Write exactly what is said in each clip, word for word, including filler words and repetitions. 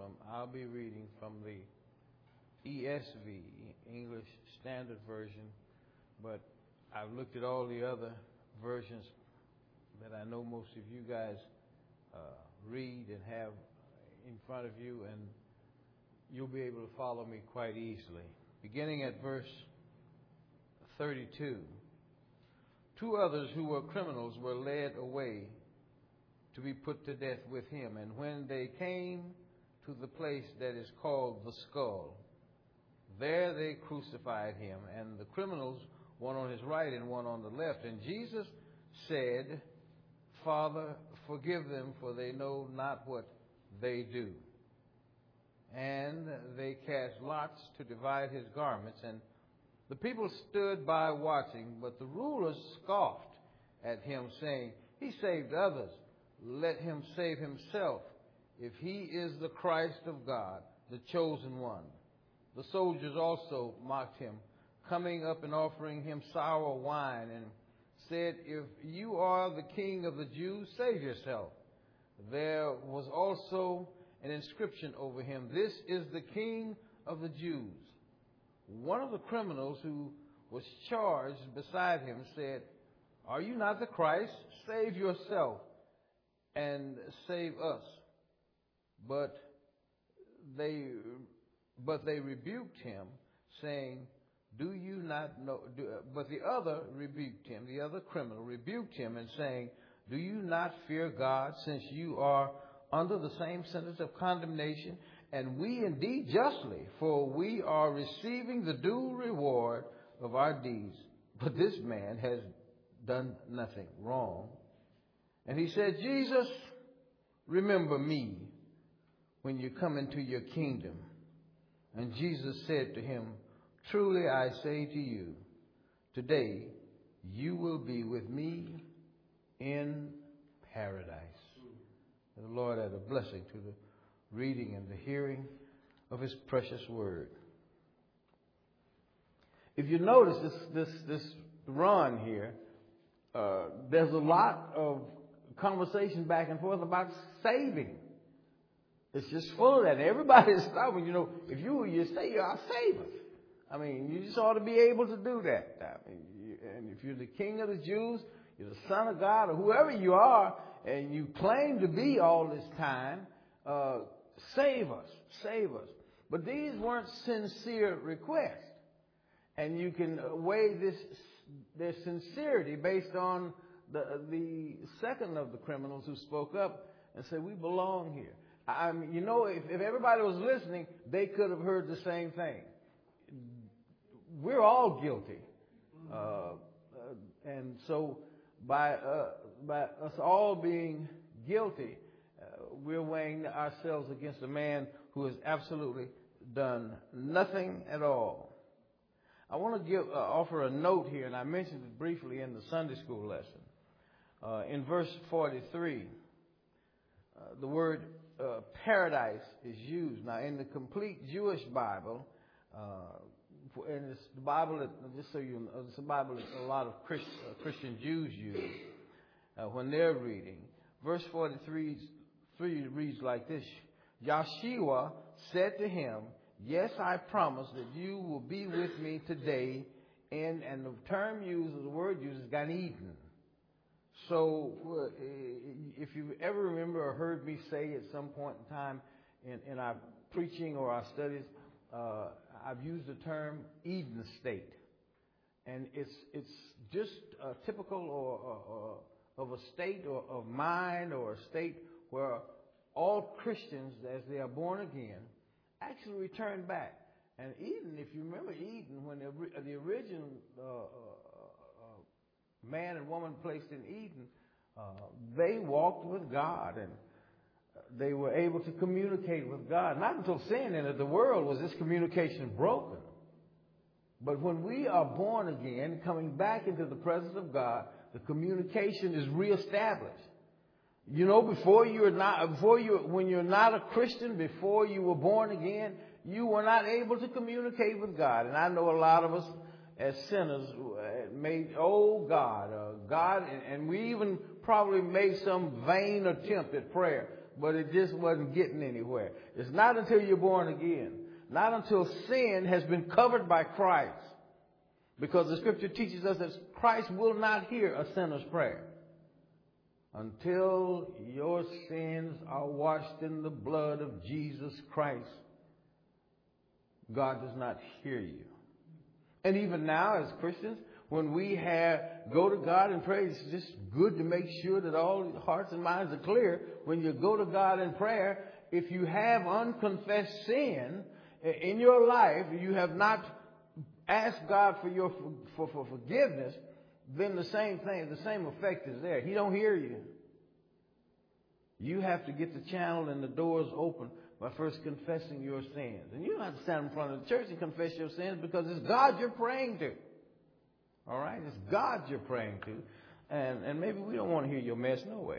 from, I'll be reading from the E S V, English Standard Version, but I've looked at all the other versions that I know most of you guys uh, read and have in front of you, and you'll be able to follow me quite easily. Beginning at verse thirty-two. Two others who were criminals were led away to be put to death with him. And when they came to the place that is called the Skull, there they crucified him, and the criminals, one on his right and one on the left. And Jesus said, Father, forgive them, for they know not what they do. And they cast lots to divide his garments, and the people stood by watching, but the rulers scoffed at him, saying, He saved others. Let him save himself, if he is the Christ of God, the chosen one. The soldiers also mocked him, coming up and offering him sour wine, and said, If you are the king of the Jews, save yourself. There was also an inscription over him, This is the King of the Jews. One of the criminals who was charged beside him said, Are you not the Christ? Save yourself and save us. But they, but they rebuked him, saying, Do you not know? Do, but the other rebuked him, the other criminal rebuked him, and saying, Do you not fear God, since you are under the same sentence of condemnation? And we indeed justly, for we are receiving the due reward of our deeds. But this man has done nothing wrong. And he said, Jesus, remember me when you come into your kingdom. And Jesus said to him, Truly I say to you, today you will be with me in paradise. And the Lord add a blessing to the reading and the hearing of his precious word. If you notice this this this run here, uh, there's a lot of conversation back and forth about saving. It's just full of that. Everybody's stopping. You know, if you were your Savior, I'll save us. I mean, you just ought to be able to do that. I mean, you, and if you're the King of the Jews, you're the Son of God, or whoever you are, and you claim to be all this time, uh, save us, save us. But these weren't sincere requests. And you can weigh this their sincerity based on the the second of the criminals who spoke up and said, we belong here. I mean, you know, if, if everybody was listening, they could have heard the same thing. We're all guilty. Uh, uh, and so by, uh, by us all being guilty, uh, we're weighing ourselves against a man who has absolutely done nothing at all. I want to give, uh, offer a note here, and I mentioned it briefly in the Sunday school lesson. Uh, in verse forty-three, uh, the word uh, paradise is used. Now, in the complete Jewish Bible, uh, and it's the Bible that, just so you know, it's a Bible that a lot of Christ, uh, Christian Jews use uh, when they're reading. Verse forty-three three reads like this: Yahshua said to him, Yes, I promise that you will be with me today in, and the term used, the word used is Gan Eden. So uh, if you ever remember or heard me say at some point in time in, in our preaching or our studies, uh, I've used the term Eden state. And it's it's just uh, typical or, or, or of a state or of mind or a state where all Christians, as they are born again, actually return back. And Eden, if you remember Eden, when the, the original uh, uh, uh, man and woman placed in Eden, uh, they walked with God and they were able to communicate with God. Not until sin entered the world was this communication broken. But when we are born again, coming back into the presence of God, the communication is reestablished. You know, before you're not, before you, when you're not a Christian, before you were born again, you were not able to communicate with God. And I know a lot of us as sinners made, oh God, uh, God, and, and we even probably made some vain attempt at prayer. but it just wasn't getting anywhere. It's not until you're born again, not until sin has been covered by Christ, because the scripture teaches us that Christ will not hear a sinner's prayer. Until your sins are washed in the blood of Jesus Christ, God does not hear you. And even now, as Christians, when we have go to God and pray, it's just good to make sure that all hearts and minds are clear. When you go to God in prayer, if you have unconfessed sin in your life, you have not asked God for your for, for forgiveness, then the same thing, the same effect is there. He don't hear you. You have to get the channel and the doors open by first confessing your sins. And you don't have to stand in front of the church and confess your sins, because it's God you're praying to. All right? It's God you're praying to. And and maybe we don't want to hear your mess, no way.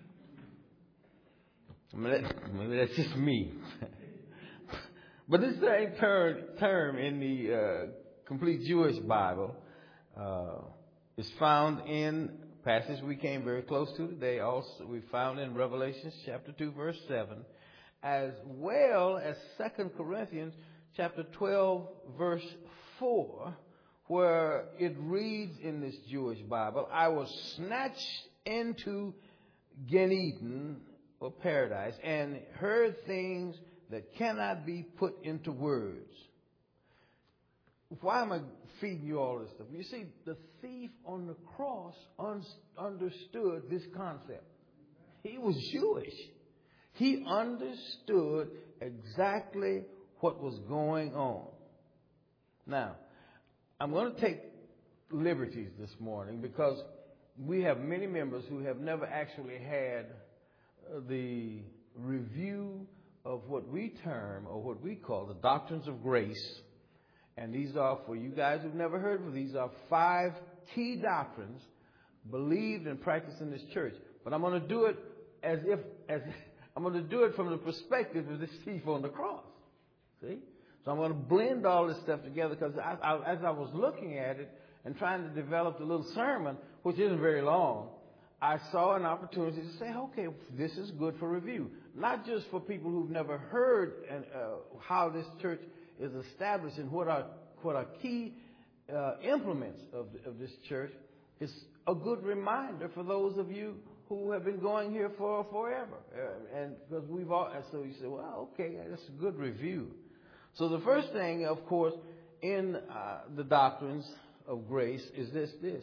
I mean, that, maybe that's just me. But this same term, term in the uh, Complete Jewish Bible uh, is found in a passage we came very close to today. Also, we found in Revelation chapter two, verse seven, as well as Second Corinthians chapter twelve, verse four, where it reads in this Jewish Bible, I was snatched into Gan Eden, or paradise, and heard things that cannot be put into words. Why am I feeding you all this stuff? You see, the thief on the cross un- understood this concept. He was Jewish. He understood exactly what was going on. Now, I'm going to take liberties this morning, because we have many members who have never actually had the review of what we term, or what we call, the doctrines of grace. And these are, for you guys who've never heard of them, these are five key doctrines believed and practiced in this church. But I'm going to do it as if, as I'm going to do it from the perspective of this thief on the cross. See? So I'm going to blend all this stuff together, because I, I, as I was looking at it and trying to develop the little sermon, which isn't very long, I saw an opportunity to say, okay, this is good for review. Not just for people who've never heard and, uh, how this church is established and what are, what are key uh, implements of, of this church. It's a good reminder for those of you who have been going here for forever. Uh, and because we've all, and so you say, well, okay, that's a good review. So the first thing, of course, in uh, the doctrines of grace is this, this,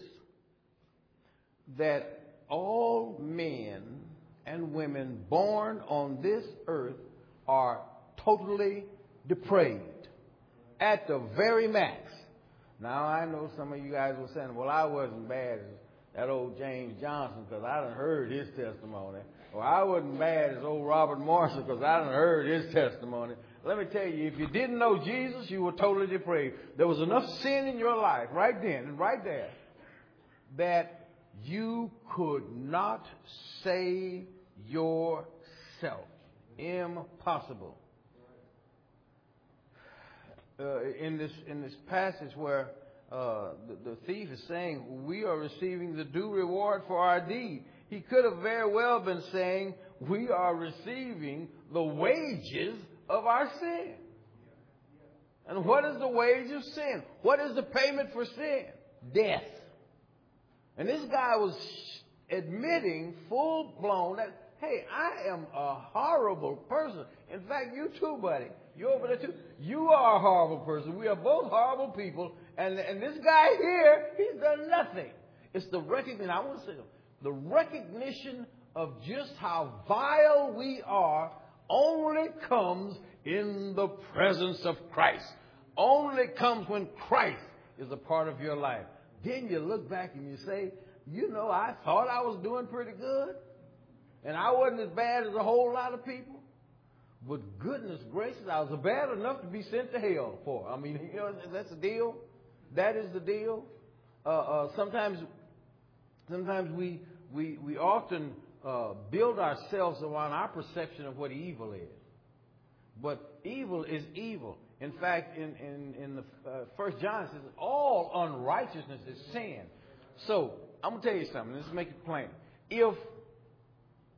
that all men and women born on this earth are totally depraved at the very max. Now, I know some of you guys were saying, well, I wasn't bad as that old James Johnson, because I done heard his testimony. Or I wasn't bad as old Robert Marshall, because I done heard his testimony. Let me tell you, if you didn't know Jesus, you were totally depraved. There was enough sin in your life right then and right there that you could not save yourself. Impossible. Uh, in this in this passage where uh, the, the thief is saying we are receiving the due reward for our deed, he could have very well been saying we are receiving the wages of our sin. And what is the wage of sin? What is the payment for sin? Death. And this guy was admitting full blown that, hey, I am a horrible person. In fact, you too, buddy. You over there too. You are a horrible person. We are both horrible people. And, and this guy here, he's done nothing. It's the recognition, I want to say, the recognition of just how vile we are only comes in the presence of Christ. Only comes when Christ is a part of your life. Then you look back and you say, you know, I thought I was doing pretty good. And I wasn't as bad as a whole lot of people. But goodness gracious, I was bad enough to be sent to hell for. I mean, you know, that's the deal. That is the deal. Uh, uh, sometimes, sometimes we we we often uh, build ourselves around our perception of what evil is. But evil is evil. In fact, in in, in the uh, First John it says all unrighteousness is sin. So I'm gonna tell you something. Let's make it plain. If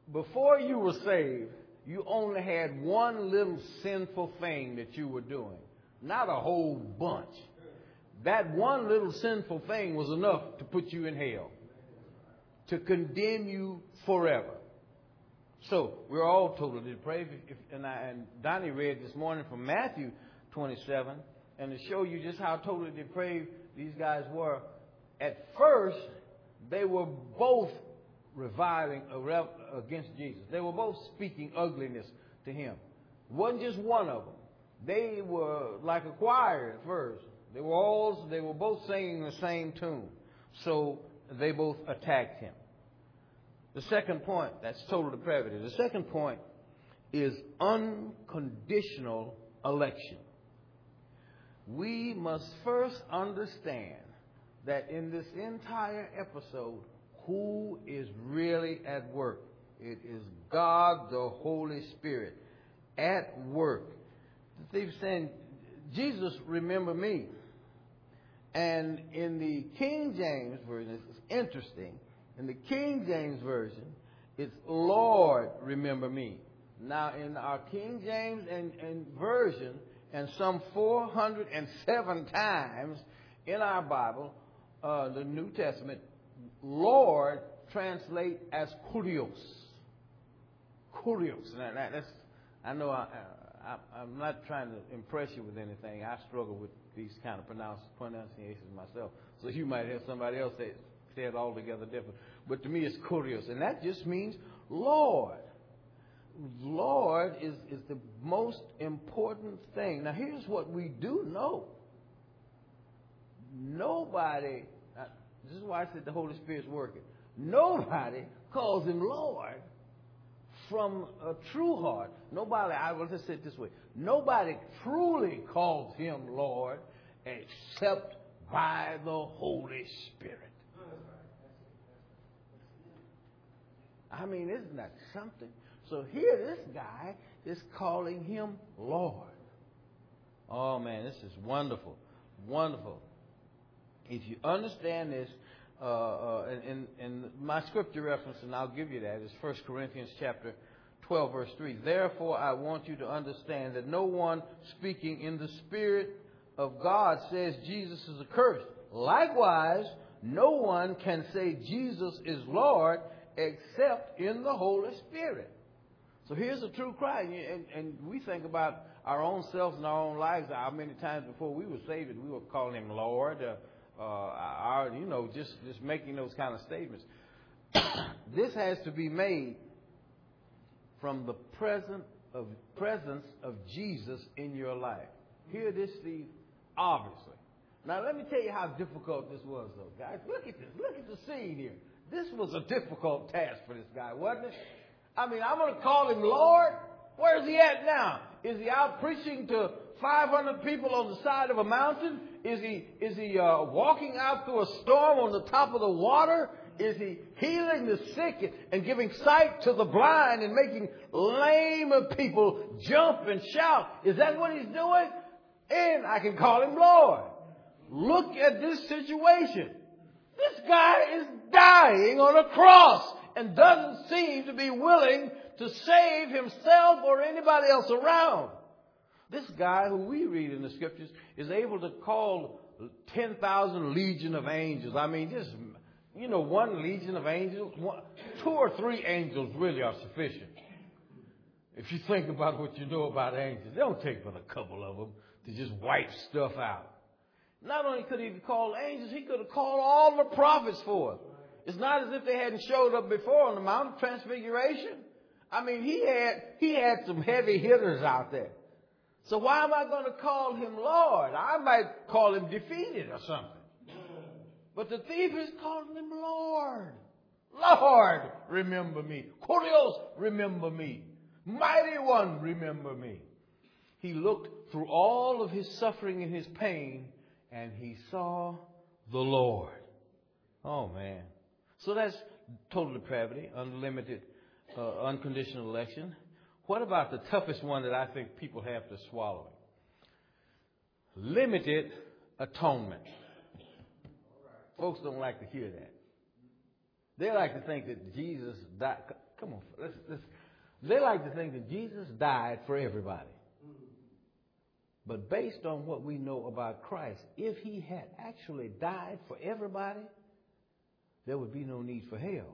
before you were saved, you only had one little sinful thing that you were doing, not a whole bunch. That one little sinful thing was enough to put you in hell, to condemn you forever. So we're all totally depraved. If, and, I, and Donnie read this morning from Matthew twenty-seven, and to show you just how totally depraved these guys were. At first, they were both reviling against Jesus. They were both speaking ugliness to him. It wasn't just one of them. They were like a choir at first. They were all, they were both singing the same tune. So they both attacked him. The second point, that's total depravity. The second point is unconditional election. We must first understand that in this entire episode, who is really at work? It is God, the Holy Spirit, at work. The thief saying, Jesus, remember me. And in the King James Version, this is interesting. In the King James Version, it's Lord, remember me. Now, in our King James and, and Version, and some four hundred seven times in our Bible, uh, the New Testament, Lord translate as kurios. Kurios. Now, that's, I know I, I, I'm not trying to impress you with anything. I struggle with these kind of pronounce, pronunciations myself. So you might have somebody else say, say it altogether different. But to me, it's kurios. And that just means Lord. Lord is, is the most important thing. Now, here's what we do know. Nobody, this is why I said the Holy Spirit's working. Nobody calls him Lord from a true heart. Nobody, I will just say it this way. Nobody truly calls him Lord except by the Holy Spirit. I mean, isn't that something? So here this guy is calling him Lord. Oh, man, this is wonderful. Wonderful. If you understand this, uh, uh, and, and my scripture reference, and I'll give you that, is First Corinthians chapter twelve, verse three. Therefore, I want you to understand that no one speaking in the Spirit of God says Jesus is accursed. Likewise, no one can say Jesus is Lord except in the Holy Spirit. So here's a true cry. And, and we think about our own selves and our own lives. How many times before we were saved, we were calling him Lord, uh, uh, our, you know, just, just making those kind of statements. This has to be made from the present of, presence of Jesus in your life. Hear this, Steve, obviously. Now, let me tell you how difficult this was, though, guys. Look at this. Look at the scene here. This was a difficult task for this guy, wasn't it? I mean, I'm going to call him Lord. Where's he at now? Is he out preaching to five hundred people on the side of a mountain? Is he is he uh, walking out through a storm on the top of the water? Is he healing the sick and giving sight to the blind and making lame people jump and shout? Is that what he's doing? And I can call him Lord. Look at this situation. This guy is dying on a cross and doesn't seem to be willing to save himself or anybody else around. This guy who we read in the scriptures is able to call ten thousand legion of angels. I mean, just, you know, one legion of angels, one, two or three angels really are sufficient. If you think about what you know about angels, they don't take but a couple of them to just wipe stuff out. Not only could he call angels, he could have called all the prophets for it. It's not as if they hadn't showed up before on the Mount of Transfiguration. I mean, he had he had some heavy hitters out there. So why am I going to call him Lord? I might call him defeated or something. But the thief is calling him Lord. Lord, remember me. Kurios, remember me. Mighty One, remember me. He looked through all of his suffering and his pain, and he saw the Lord. Oh, man. So that's total depravity, unlimited, uh, unconditional election. What about the toughest one that I think people have to swallow? Limited atonement. Folks don't like to hear that. They like to think that Jesus died, Come on. Let's, let's, they like to think that Jesus died for everybody. But based on what we know about Christ, if he had actually died for everybody, there would be no need for hell.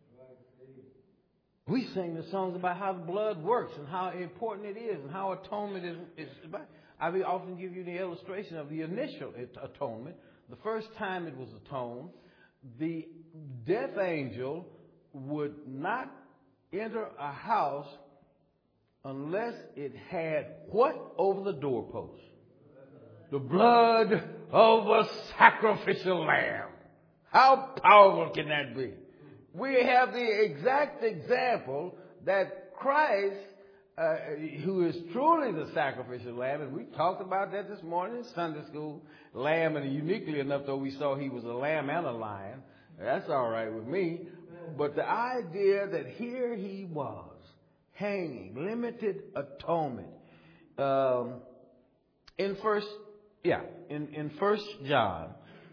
We sing the songs about how the blood works and how important it is and how atonement is. is I will often give you the illustration of the initial atonement. The first time it was atoned, the death angel would not enter a house unless it had what over the doorpost? The blood of a sacrificial lamb. How powerful can that be? We have the exact example that Christ, uh, who is truly the sacrificial lamb, and we talked about that this morning in Sunday school, lamb, and uniquely enough, though we saw he was a lamb and a lion. That's all right with me. But the idea that here he was, hanging, limited atonement. Um, in first, yeah, in, in First John,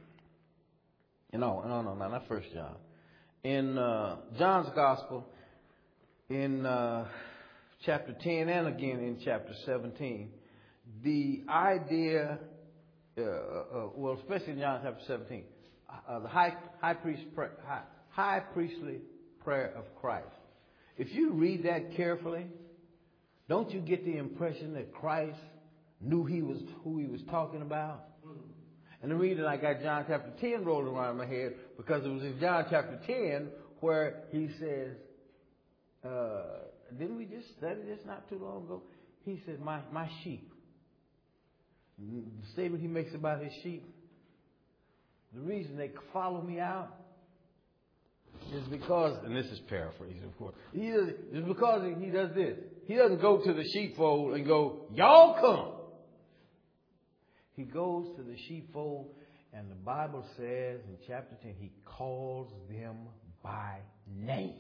no, no, no, no, not First John. In uh, John's Gospel, in uh, chapter ten and again in chapter seventeen, the idea, uh, uh, well, especially in John chapter seventeen, uh, the high high priest prayer, high, high priestly prayer of Christ. If you read that carefully, don't you get the impression that Christ knew he was who he was talking about? And the reason I got John chapter ten rolling around in my head, because it was in John chapter ten where he says, uh, didn't we just study this not too long ago? He said, my, my sheep. The statement he makes about his sheep, the reason they follow me out is because, and this is paraphrasing, of course, he does, it's because he does this. He doesn't go to the sheepfold and go, y'all come. He goes to the sheepfold, and the Bible says in chapter ten, he calls them by name.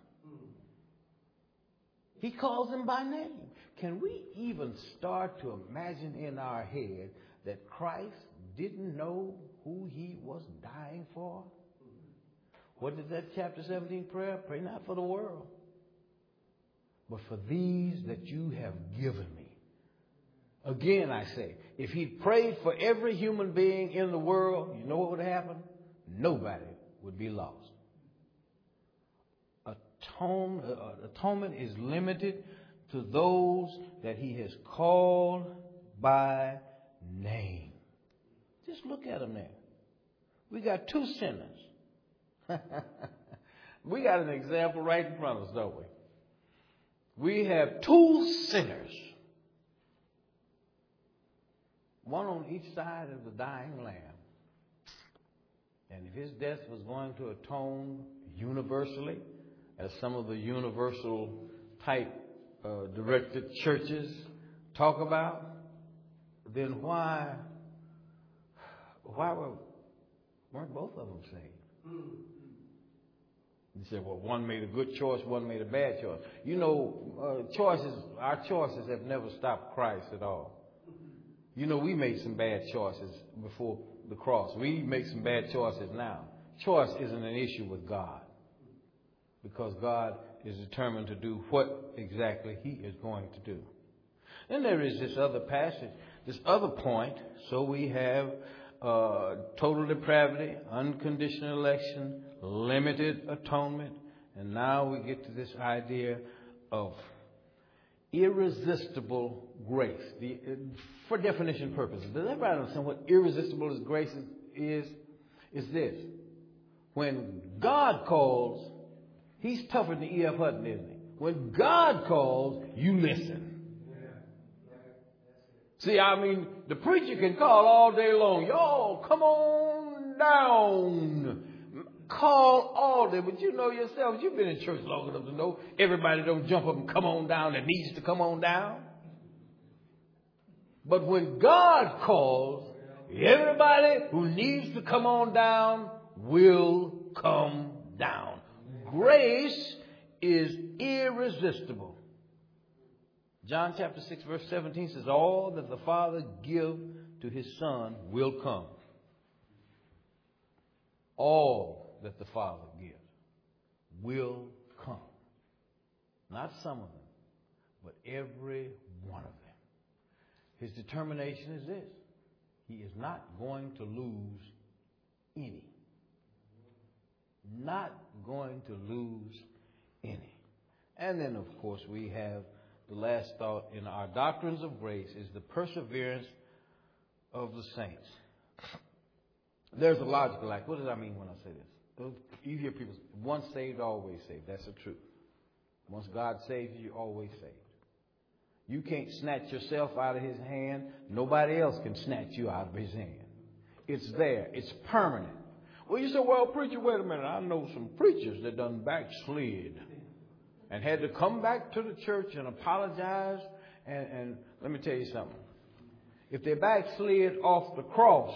He calls them by name. Can we even start to imagine in our head that Christ didn't know who he was dying for? What is that chapter seventeen prayer? Pray not for the world, but for these that you have given me. Again, I say, if he prayed for every human being in the world, you know what would happen? Nobody would be lost. Atone, uh, atonement is limited to those that he has called by name. Just look at them there. We got two sinners. We got an example right in front of us, don't we? We have two sinners. One on each side of the dying lamb. And if his death was going to atone universally, as some of the universal type uh, directed churches talk about, then why why were, weren't both of them saved? You say, well, one made a good choice, one made a bad choice. You know, uh, choices, our choices have never stopped Christ at all. You know, we made some bad choices before the cross. We make some bad choices now. Choice isn't an issue with God, because God is determined to do what exactly he is going to do. Then there is this other passage, this other point. So we have uh, total depravity, unconditional election, limited atonement, and now we get to this idea of irresistible grace. The, for definition purposes, does everybody understand what irresistible grace is? Is this: when God calls, he's tougher than E F Hutton, isn't he? When God calls, you listen. See, I mean, the preacher can call all day long. Y'all, come on down. Call all day. But you know yourself, you've been in church long enough to know everybody don't jump up and come on down that needs to come on down. But when God calls, everybody who needs to come on down will come down. Grace is irresistible. John chapter six verse seventeen says, all that the Father give to his Son will come. All that the Father gives will come. Not some of them, but every one of them. His determination is this. He is not going to lose any. Not going to lose any. And then, of course, we have the last thought in our doctrines of grace is the perseverance of the saints. There's a logical act. What does I mean when I say this? You hear people say, once saved, always saved. That's the truth. Once God saves you, you're always saved. You can't snatch yourself out of his hand. Nobody else can snatch you out of his hand. It's there. It's permanent. Well, you say, well, preacher, wait a minute. I know some preachers that done backslid and had to come back to the church and apologize. And, and let me tell you something. If they backslid off the cross,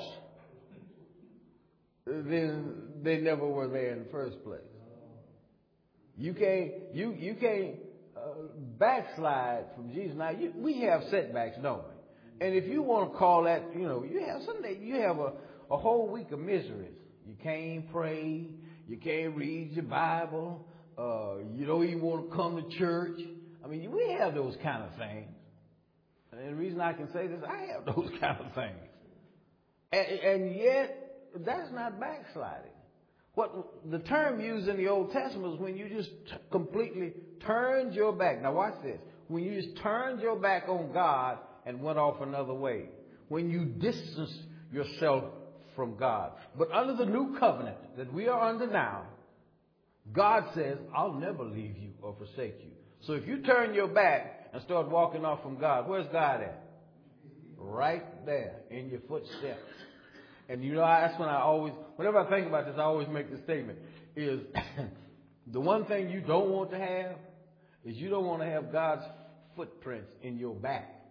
then they never were there in the first place. You can't, you, you can't uh, backslide from Jesus. Now, you, we have setbacks, don't we? And if you want to call that, you know, you have Sunday, you have a, a whole week of miseries. You can't pray. You can't read your Bible. Uh, you don't even want to come to church. I mean, we have those kind of things. And the reason I can say this, I have those kind of things. And, and yet, that's not backsliding. What the term used in the Old Testament is when you just t- completely turned your back. Now watch this. When you just turned your back on God and went off another way. When you distanced yourself from God. But under the new covenant that we are under now, God says, I'll never leave you or forsake you. So if you turn your back and start walking off from God, where's God at? Right there in your footsteps. And you know, that's when I always, whenever I think about this, I always make this statement, is the one thing you don't want to have is you don't want to have God's footprints in your back.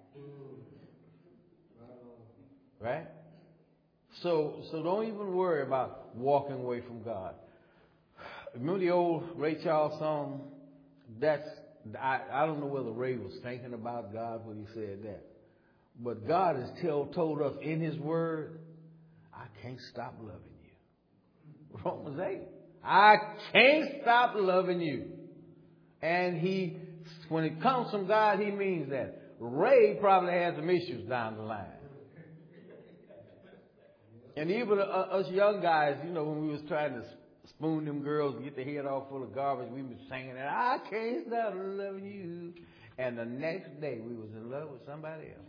Right? So, so don't even worry about walking away from God. Remember the old Ray Charles song? That's, I, I don't know whether Ray was thinking about God when he said that. But God has tell, told us in his word, I can't stop loving you. Romans eight. I can't stop loving you. And he, when it comes from God, he means that. Ray probably had some issues down the line. And even uh, us young guys, you know, when we was trying to spoon them girls and get their head all full of garbage, we was singing that, I can't stop loving you. And the next day we was in love with somebody else.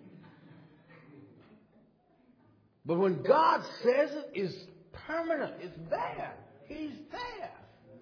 But when God says it, it's permanent. It's there. He's there.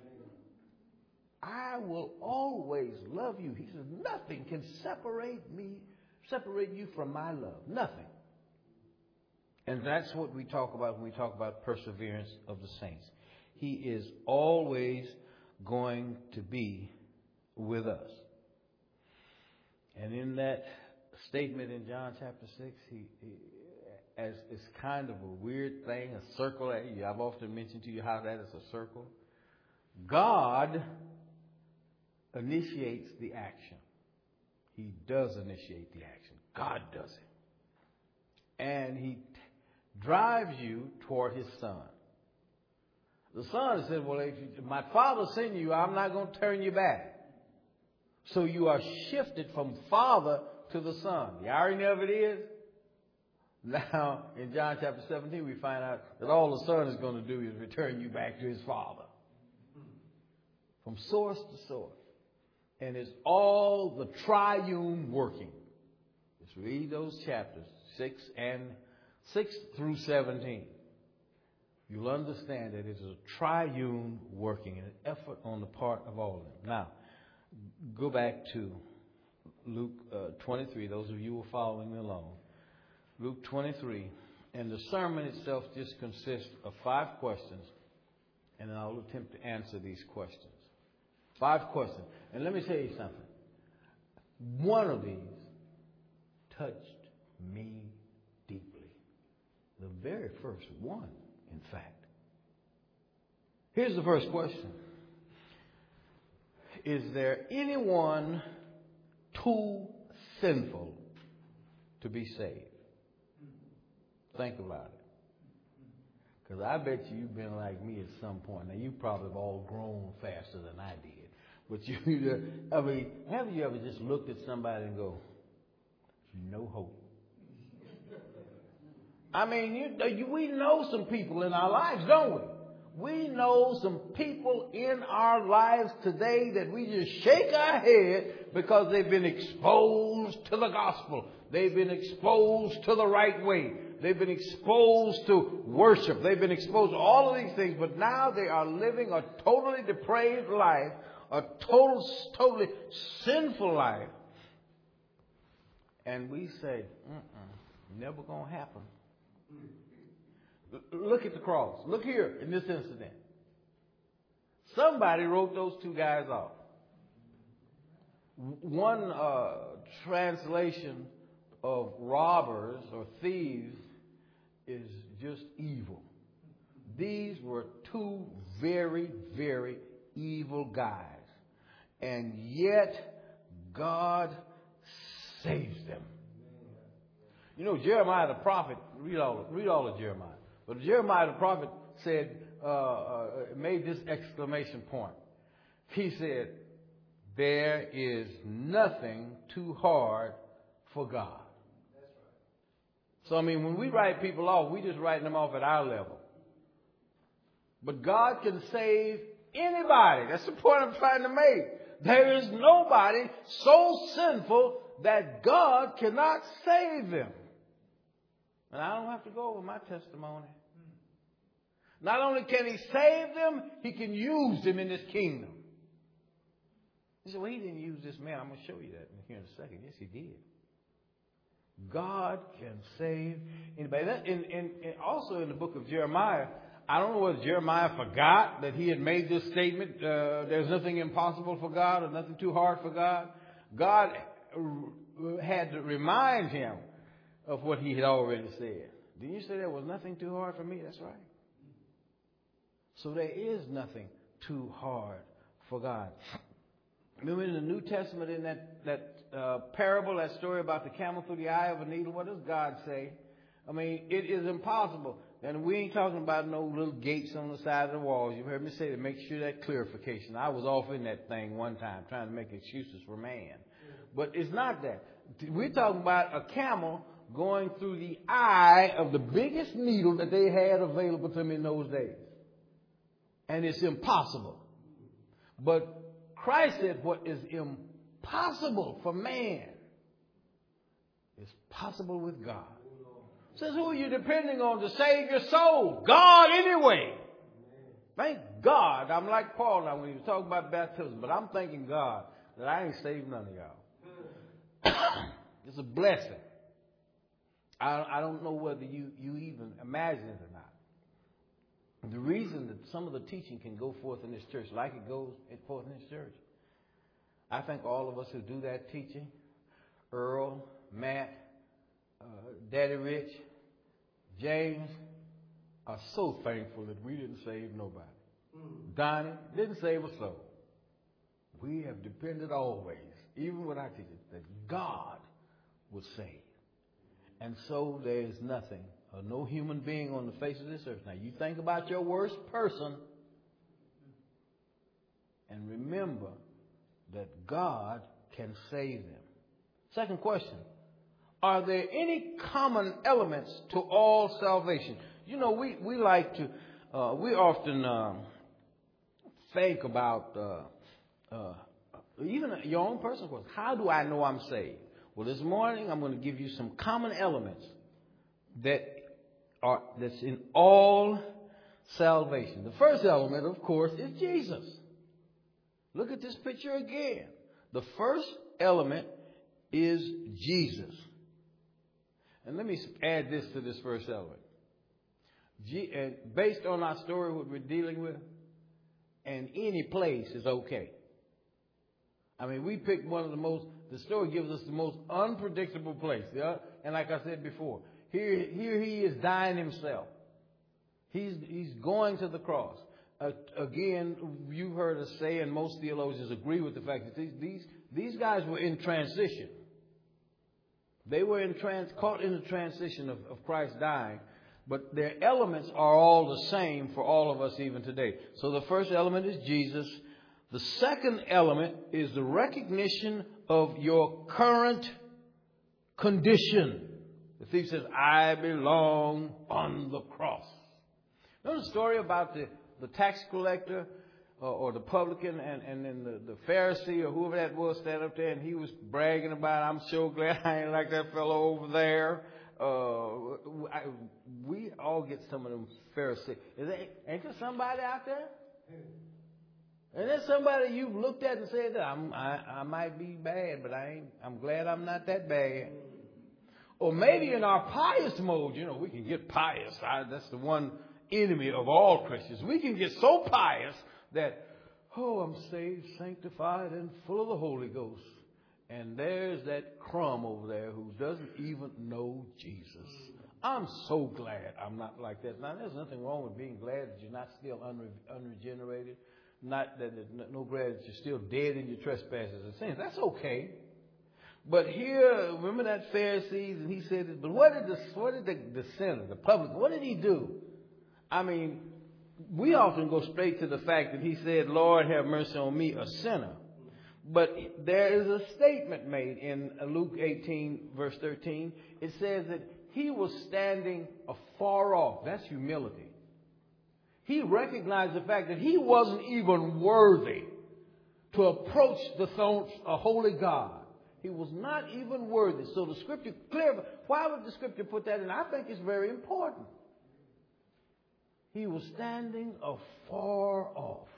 I will always love you. He says, nothing can separate me, separate you from my love. Nothing. And that's what we talk about when we talk about perseverance of the saints. He is always going to be with us. And in that statement in John chapter six, he, he as it's kind of a weird thing, a circle. I've often mentioned to you how that is a circle. God initiates the action. He does initiate the action. God does it. And he t- drives you toward his son. The son said, well, if you, my father sent you, I'm not going to turn you back. So you are shifted from father to the son. The irony of it is, now, in John chapter seventeen, we find out that all the Son is going to do is return you back to his Father. From source to source. And it's all the triune working. Just read those chapters, six and six through seventeen. You'll understand that it's a triune working, an effort on the part of all of them. Now, go back to Luke uh, twenty-three, those of you who are following me along. Luke twenty-three, and the sermon itself just consists of five questions, and I'll attempt to answer these questions. Five questions. And let me tell you something. One of these touched me deeply. The very first one, in fact. Here's the first question. Is there anyone too sinful to be saved? Think about it. Because I bet you you've been like me at some point. Now, you probably have all grown faster than I did. But you, I mean, have you ever just looked at somebody and go, no hope? I mean, you, you, we know some people in our lives, don't we? We know some people in our lives today that we just shake our head because they've been exposed to the gospel. They've been exposed to the right way. They've been exposed to worship. They've been exposed to all of these things. But now they are living a totally depraved life, a total, totally sinful life. And we say, mm-mm, never going to happen. Look at the cross. Look here in this incident. Somebody wrote those two guys off. One uh, translation of robbers or thieves is just evil. These were two very, very evil guys. And yet God saves them. You know, Jeremiah the prophet, read all, read all of Jeremiah. But Jeremiah the prophet said, uh, uh, made this exclamation point. He said, there is nothing too hard for God. So, I mean, when we write people off, we just writing them off at our level. But God can save anybody. That's the point I'm trying to make. There is nobody so sinful that God cannot save them. And I don't have to go over my testimony. Not only can he save them, he can use them in his kingdom. You say, well, he didn't use this man. I'm going to show you that here in a second. Yes, he did. God can save anybody. And, and, and also in the book of Jeremiah, I don't know whether Jeremiah forgot that he had made this statement, uh, there's nothing impossible for God or nothing too hard for God. God had to remind him of what he had already said. Didn't you say there was nothing too hard for me? That's right. So there is nothing too hard for God. Remember in the New Testament, in that, that uh, parable, that story about the camel through the eye of a needle, what does God say? I mean, it is impossible. And we ain't talking about no little gates on the side of the walls. You've heard me say to make sure that clarification. I was off in that thing one time trying to make excuses for man. But it's not that. We're talking about a camel going through the eye of the biggest needle that they had available to them in those days. And it's impossible. But Christ said what is impossible for man is possible with God. Says, who are you depending on to save your soul? God anyway. Thank God. I'm like Paul now when he was talking about baptism, but I'm thanking God that I ain't saved none of y'all. It's a blessing. I, I don't know whether you, you even imagine it or not. The reason that some of the teaching can go forth in this church like it goes forth in this church, I think all of us who do that teaching, Earl, Matt, uh, Daddy Rich, James, are so thankful that we didn't save nobody. Mm. Donnie didn't save a soul. We have depended always, even with our teachers, that God would save. And so there is nothing, or no human being on the face of this earth. Now you think about your worst person and remember that God can save them. Second question. Are there any common elements to all salvation? You know, we, we like to, uh, we often um, think about uh, uh, even your own personal question. How do I know I'm saved? Well, this morning I'm going to give you some common elements that are that's in all salvation. The first element, of course, is Jesus. Look at this picture again. The first element is Jesus. And let me add this to this first element. G- and based on our story, what we're dealing with, and any place is okay. I mean, we picked one of the most, the story gives us the most unpredictable place. Yeah? And like I said before, here, here he is dying himself. He's, he's going to the cross. Uh, again, you've heard us say, and most theologians agree with the fact that these, these, these guys were in transition. They were in trans, caught in the transition of, of Christ dying, but their elements are all the same for all of us even today. So the first element is Jesus. The second element is the recognition of your current condition. The thief says, I belong on the cross. You know the story about the, the tax collector or, or the publican and, and then the, the Pharisee or whoever that was stand up there and he was bragging about, I'm so glad I ain't like that fellow over there. Uh, I, we all get some of them Pharisees. Is there, ain't there somebody out there? And there's somebody you've looked at and said, I'm, I, I might be bad, but I ain't, I'm glad I'm not that bad. Or maybe in our pious mode, you know, we can get pious. I, that's the one enemy of all Christians. We can get so pious that, oh, I'm saved, sanctified, and full of the Holy Ghost. And there's that crumb over there who doesn't even know Jesus. I'm so glad I'm not like that. Now, there's nothing wrong with being glad that you're not still unre- unregenerated. Not that no glad that you're still dead in your trespasses and sins. That's okay. But here, remember that Pharisees, and he said, but what did the what did the, the sinner, the publican, what did he do? I mean, we often go straight to the fact that he said, Lord, have mercy on me, a sinner. But there is a statement made in Luke eighteen, verse thirteen. It says that he was standing afar off. That's humility. He recognized the fact that he wasn't even worthy to approach the throne of holy God. He was not even worthy. So the scripture clear. Why would the scripture put that in? I think it's very important. He was standing afar off.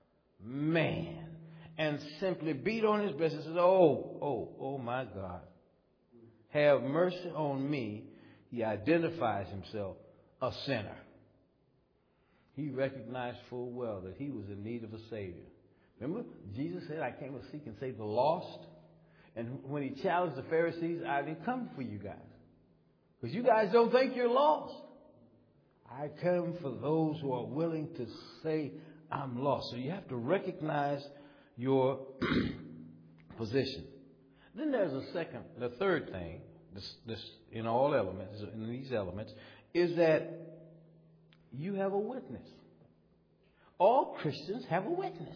Man. And simply beat on his breast and said, oh, oh, oh my God. Have mercy on me. He identifies himself a sinner. He recognized full well that he was in need of a Savior. Remember, Jesus said, I came to seek and save the lost. And when he challenged the Pharisees, I didn't come for you guys. Because you guys don't think you're lost. I come for those who are willing to say, I'm lost. So you have to recognize your position. Then there's a second, the third thing, this, this in all elements, in these elements, is that you have a witness. All Christians have a witness.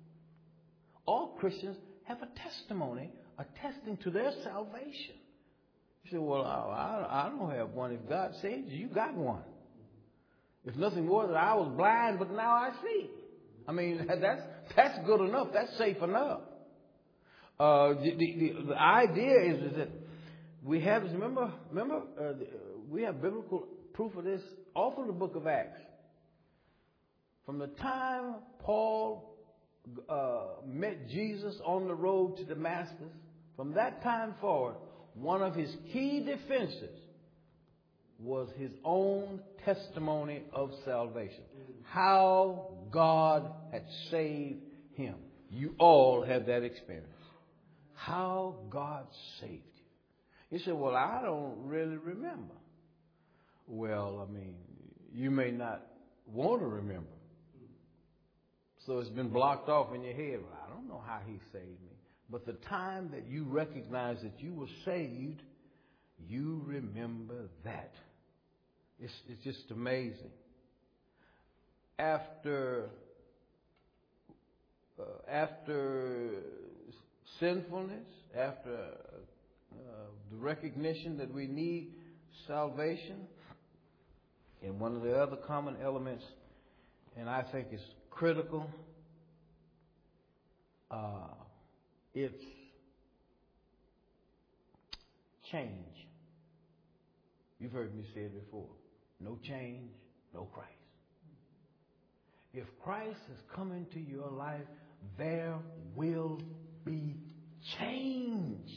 All Christians have a testimony attesting to their salvation. You say, well, I, I don't have one. If God saved you, you got one. If nothing more than I was blind, but now I see. I mean, that's that's good enough. That's safe enough. Uh, the, the, the idea is, is that we have, remember, remember uh, we have biblical proof of this all through the book of Acts. From the time Paul uh, met Jesus on the road to Damascus, from that time forward, one of his key defenses was his own testimony of salvation. How God had saved him. You all have that experience. How God saved you. You say, well, I don't really remember. Well, I mean, you may not want to remember. So it's been blocked off in your head. Well, I don't know how he saved me. But the time that you recognize that you were saved, you remember that. It's, it's just amazing. After, uh, after sinfulness, after uh, the recognition that we need salvation, and one of the other common elements, and I think it's critical, uh, it's change. You've heard me say it before. No change, no Christ. If Christ has come into your life, there will be change.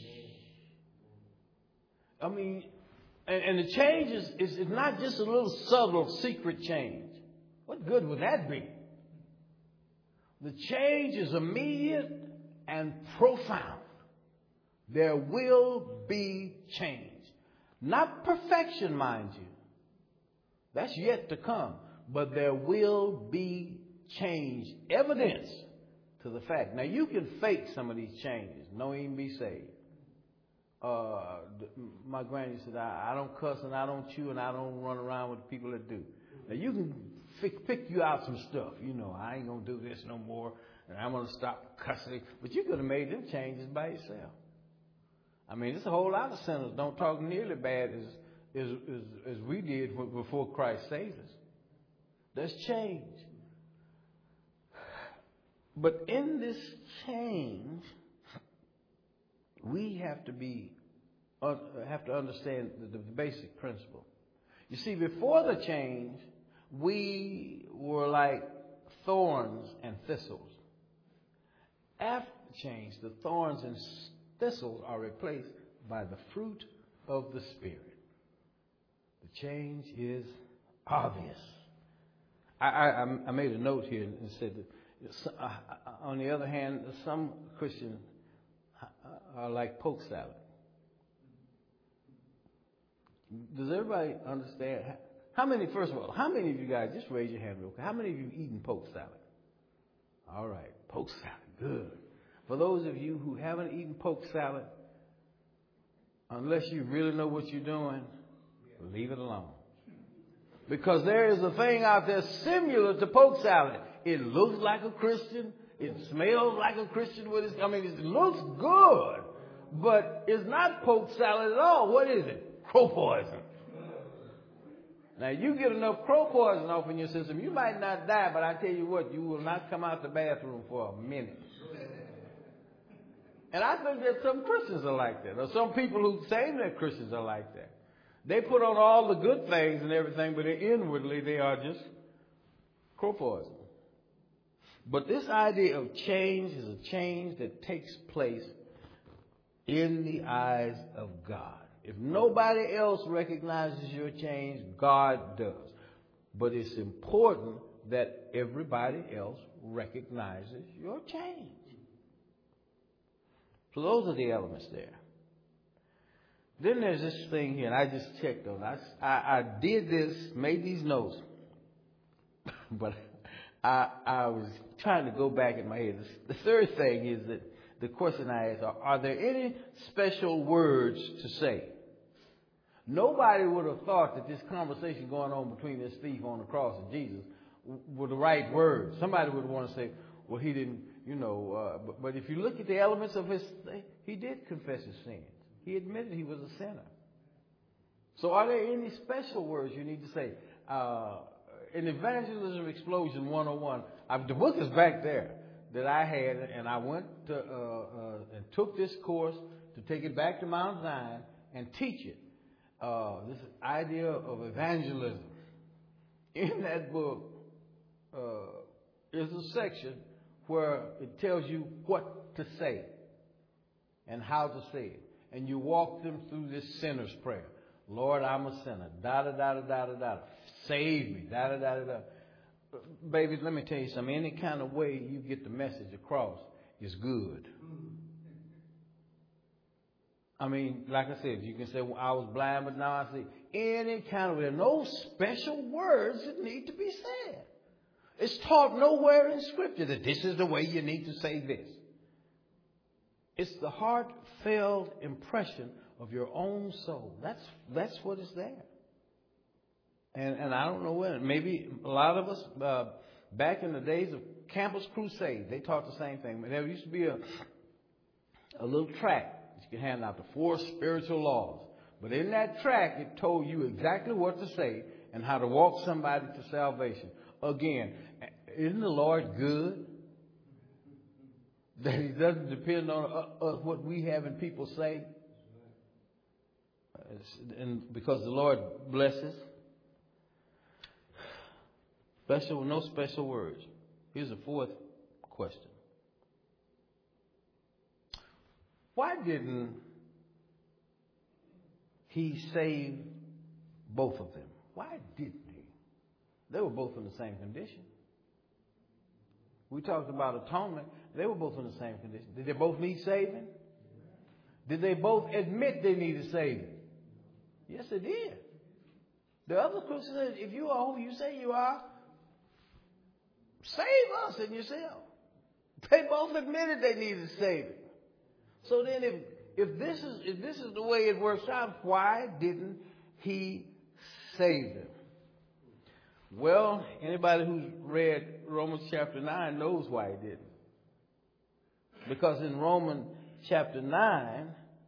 I mean, and, and the change is, is, is not just a little subtle secret change. What good would that be? The change is immediate and profound. There will be change. Not perfection, mind you. That's yet to come. But there will be change. Evidence to the fact. Now, you can fake some of these changes. No even be saved. Uh, my granny said, I, I don't cuss and I don't chew and I don't run around with people that do. Now, you can pick, pick you out some stuff. You know, I ain't going to do this no more. and I'm going to stop cussing. But you could have made them changes by yourself. I mean, there's a whole lot of sinners don't talk nearly bad as as, as, as we did before Christ saved us. There's change. But in this change, we have to be uh, have to understand the, the basic principle. You see, before the change, we were like thorns and thistles. After the change, the thorns and thistles are replaced by the fruit of the Spirit. The change is obvious. I, I, I made a note here and said that, uh, on the other hand, some Christians are like poke salad. Does everybody understand? How many, first of all, how many of you guys, just raise your hand real quick, how many of you have eaten poke salad? All right, poke salad, good. For those of you who haven't eaten poke salad, unless you really know what you're doing, leave it alone. Because there is a thing out there similar to poke salad. It looks like a Christian. It smells like a Christian. With it. I mean, it looks good, but it's not poke salad at all. What is it? Crow poison. Now, you get enough crow poison off in your system, you might not die, but I tell you what, you will not come out the bathroom for a minute. And I think that some Christians are like that, or some people who say they're Christians are like that. They put on all the good things and everything, but inwardly they are just crow poison. But this idea of change is a change that takes place in the eyes of God. If nobody else recognizes your change, God does. But it's important that everybody else recognizes your change. So those are the elements there. Then there's this thing here, and I just checked on it. I, I, I did this, made these notes, but I, I was trying to go back in my head. The third thing is that the question I asked, are, are there any special words to say? Nobody would have thought that this conversation going on between this thief on the cross and Jesus were the right words. Somebody would want to say, well, he didn't, you know, uh, but, but if you look at the elements of his thing, he did confess his sins. He admitted he was a sinner. So are there any special words you need to say? Uh, in Evangelism Explosion one oh one, I, the book is back there that I had, and I went to, uh, uh, and took this course to take it back to Mount Zion and teach it. Uh, this idea of evangelism. In that book uh, is a section where it tells you what to say and how to say it. And you walk them through this sinner's prayer. Lord, I'm a sinner. Da da da da da da da. Save me. Da da da da da. Baby, let me tell you something. Any kind of way you get the message across is good. I mean, like I said, you can say, well, I was blind, but now I see. Any kind of way. There are no special words that need to be said. It's taught nowhere in Scripture that this is the way you need to say this. It's the heartfelt impression of your own soul. That's that's what is there. And and I don't know when. Maybe a lot of us, uh, back in the days of Campus Crusade, they taught the same thing. There used to be a a little tract that you could hand out, the four spiritual laws. But in that tract, it told you exactly what to say and how to walk somebody to salvation. Again, isn't the Lord good? That he doesn't depend on uh, uh, what we have and people say. Uh, and because the Lord blesses. Special, no special words. Here's a fourth question. Why didn't he save both of them? Why didn't he? They were both in the same condition. We talked about atonement. They were both in the same condition. Did they both need saving? Did they both admit they needed saving? Yes, they did. The other Christian said, if you are who you say you are, save us and yourself. They both admitted they needed saving. So then if, if this is if this is the way it works out, why didn't he save them? Well, anybody who's read Romans chapter nine knows why he didn't. Because in Romans chapter nine,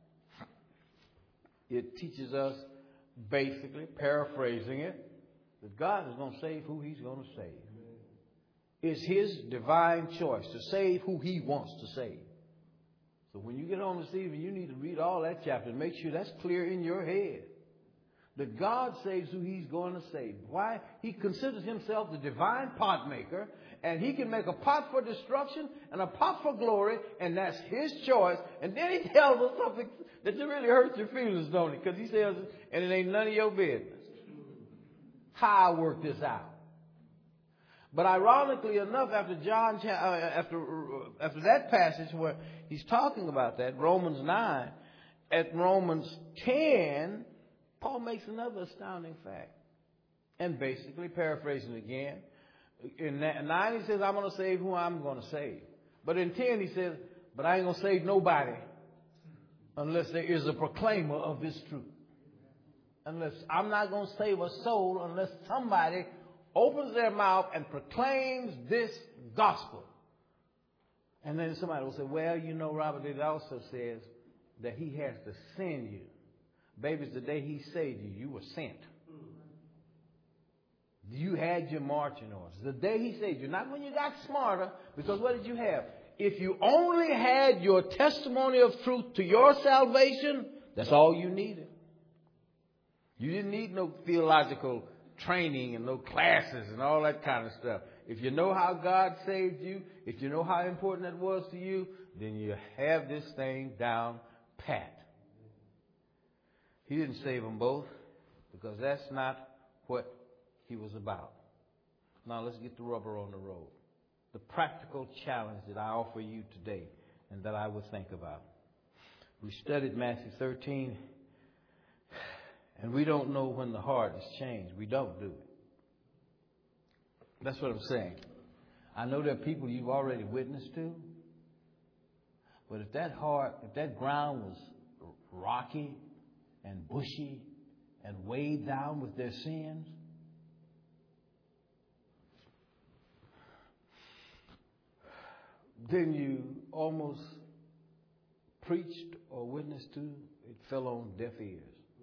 it teaches us, basically, paraphrasing it, that God is going to save who He's going to save. It's His divine choice to save who He wants to save. So when you get home this evening, you need to read all that chapter and make sure that's clear in your head. That God saves who He's going to save. Why? He considers Himself the divine pot maker, and He can make a pot for destruction and a pot for glory, and that's His choice. And then He tells us something that really hurts your feelings, don't it? Because He says, and it ain't none of your business how I work this out. But ironically enough, after John, uh, after after that passage where he's talking about that, Romans nine, at Romans ten, Paul makes another astounding fact. And basically, paraphrasing again, in nine he says, I'm going to save who I'm going to save. But in ten he says, but I ain't going to save nobody unless there is a proclaimer of this truth. Unless I'm not going to save a soul unless somebody opens their mouth and proclaims this gospel. And then somebody will say, well, you know, Robert, it also says that He has to send you. Babies, the day He saved you, you were sent. You had your marching orders. The day He saved you, not when you got smarter, because what did you have? If you only had your testimony of truth to your salvation, that's all you needed. You didn't need no theological training and no classes and all that kind of stuff. If you know how God saved you, if you know how important that was to you, then you have this thing down pat. He didn't save them both because that's not what He was about. Now let's get the rubber on the road. The practical challenge that I offer you today and that I would think about. We studied Matthew thirteen, and we don't know when the heart is changed. We don't do it. That's what I'm saying. I know there are people you've already witnessed to, but if that heart, if that ground was rocky and bushy and weighed down with their sins, then you almost preached or witnessed to, it fell on deaf ears.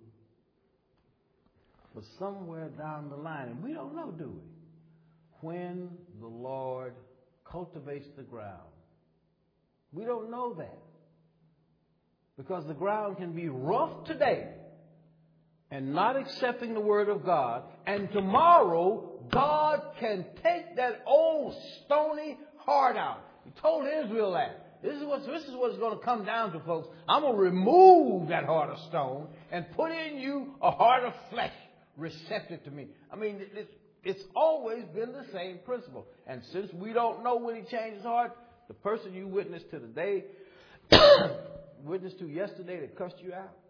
But somewhere down the line, and we don't know, do we? When the Lord cultivates the ground. We don't know that. Because the ground can be rough today and not accepting the Word of God. And tomorrow, God can take that old stony heart out. He told Israel that. This is what this is what it's going to come down to, folks. I'm going to remove that heart of stone and put in you a heart of flesh, receptive to me. I mean, it's, it's always been the same principle. And since we don't know when He changed His heart, the person you witnessed to today, witnessed to yesterday that cussed you out,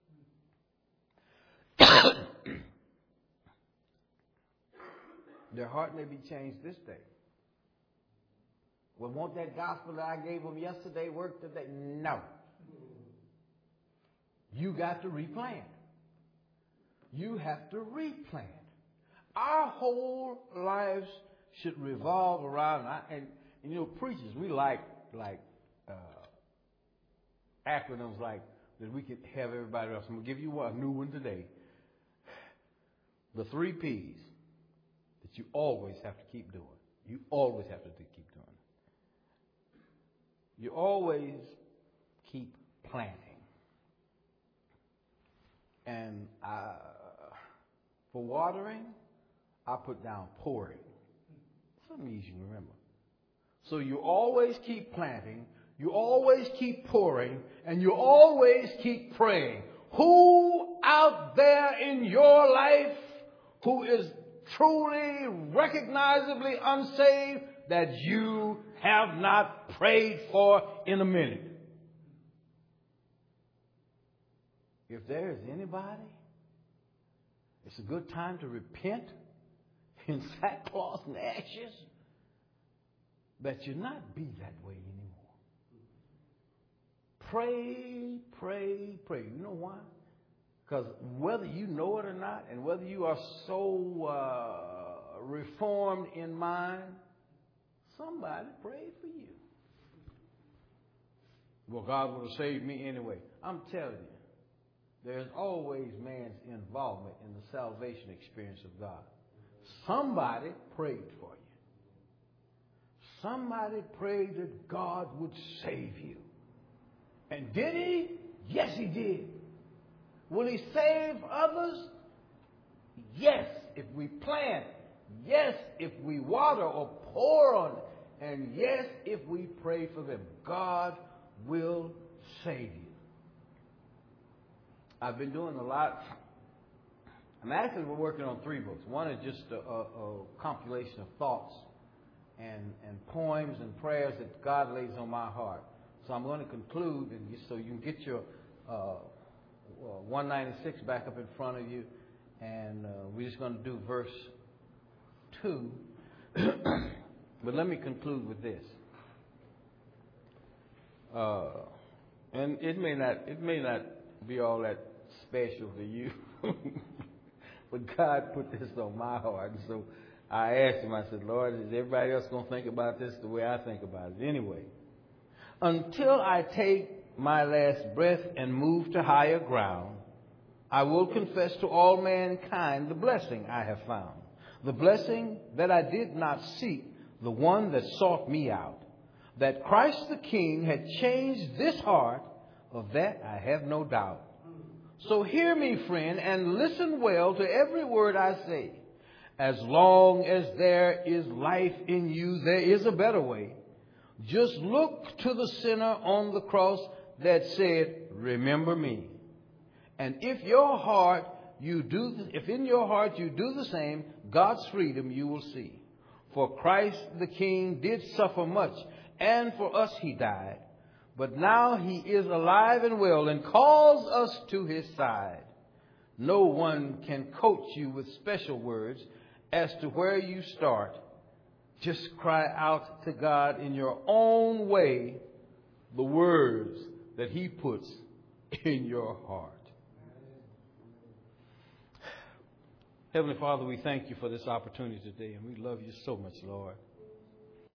their heart may be changed this day. Well, won't that gospel that I gave them yesterday work today? No. You got to replant. You have to replant. Our whole lives should revolve around, and, and you know, preachers, we like like uh, acronyms like that we could have everybody else. I'm going to give you one, a new one today. The three P's that you always have to keep doing. You always have to keep doing. You always keep planting. And uh, for watering, I put down pouring. Something easy to remember. So you always keep planting, you always keep pouring, and you always keep praying. Who out there in your life who is truly, recognizably unsaved that you have not prayed for in a minute? If there is anybody, it's a good time to repent in sackcloth and ashes that you not be that way anymore. Pray, pray, pray. You know why? Because whether you know it or not, and whether you are so uh, reformed in mind, somebody prayed for you. Well, God would have saved me anyway. I'm telling you, there's always man's involvement in the salvation experience of God. Somebody prayed for you. Somebody prayed that God would save you. And did he? Yes, he did. Will he save others? Yes, if we plant. Yes, if we water or pour on it. And yes, if we pray for them. God will save you. I've been doing a lot. I'm actually we're working on three books. One is just a, a, a compilation of thoughts and, and poems and prayers that God lays on my heart. So I'm going to conclude, and so you can get your uh, one ninety-six back up in front of you, and uh, we're just going to do verse two. But let me conclude with this. Uh, and it may not it may not be all that special to you, but God put this on my heart. And so I asked him, I said, Lord, is everybody else going to think about this the way I think about it? Anyway, until I take my last breath and move to higher ground, I will confess to all mankind the blessing I have found, the blessing that I did not seek, the one that sought me out. That Christ the King had changed this heart, of that I have no doubt. So hear me, friend, and listen well to every word I say. As long as there is life in you, there is a better way. Just look to the sinner on the cross that said, remember me. And if your heart you do, if in your heart you do the same, God's freedom you will see. For Christ the King did suffer much, and for us he died. But now he is alive and well and calls us to his side. No one can coach you with special words as to where you start. Just cry out to God in your own way the words that he puts in your heart. Heavenly Father, we thank you for this opportunity today, and we love you so much, Lord.